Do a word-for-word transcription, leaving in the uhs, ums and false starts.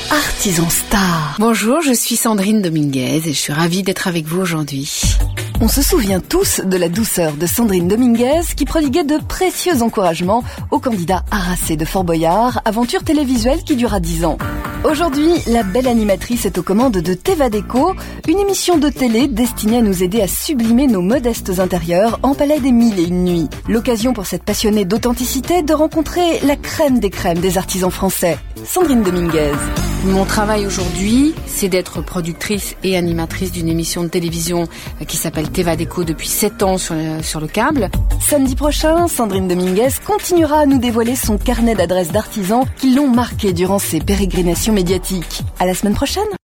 Artisan Star. Bonjour, je suis Sandrine Dominguez et je suis ravie d'être avec vous aujourd'hui. On se souvient tous de la douceur de Sandrine Dominguez qui prodiguait de précieux encouragements aux candidats harassés de Fort Boyard, aventure télévisuelle qui dura dix ans. Aujourd'hui, la belle animatrice est aux commandes de Teva Déco, une émission de télé destinée à nous aider à sublimer nos modestes intérieurs en palais des mille et une nuits. L'occasion pour cette passionnée d'authenticité de rencontrer la crème des crèmes des artisans français. Sandrine Dominguez. Mon travail aujourd'hui, c'est d'être productrice et animatrice d'une émission de télévision qui s'appelle Teva Déco depuis sept ans sur le, sur le câble. Samedi prochain, Sandrine Dominguez continuera à nous dévoiler son carnet d'adresses d'artisans qui l'ont marqué durant ses pérégrinations médiatiques. À la semaine prochaine!